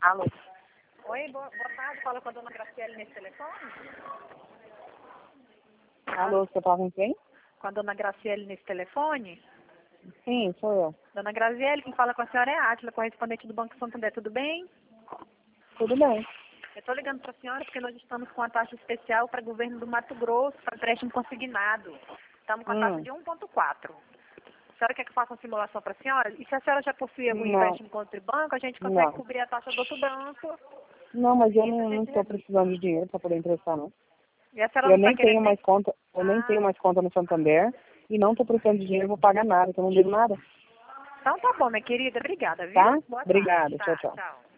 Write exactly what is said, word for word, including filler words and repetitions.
Alô? Oi, boa, boa tarde. Fala com a dona Graciele nesse telefone? Alô, você fala com quem? Com a dona Graciele nesse telefone? Sim, sou eu. Dona Graciele, quem fala com a senhora é a Átila, correspondente do Banco Santander. Tudo bem? Tudo bem. Eu estou ligando para a senhora porque nós estamos com a taxa especial para o governo do Mato Grosso, para empréstimo consignado. Estamos com a taxa Hum. de um vírgula quatro. A senhora quer que eu faça uma simulação para a senhora? E se a senhora já possui algum Não. empréstimo contra o banco, a gente consegue Não. cobrir a taxa do outro banco. Não, mas eu Isso a não gente estou reduz. precisando de dinheiro para poder emprestar, não. E a senhora Eu não está nem querendo tenho nem... mais conta, eu nem tenho Ah, mais conta no Santander e não estou precisando de dinheiro, vou pagar nada, então eu não devo nada. então tá bom, minha querida. Obrigada, viu? Tá? Boa tarde. Obrigada. Tchau, Tá, tchau. tchau.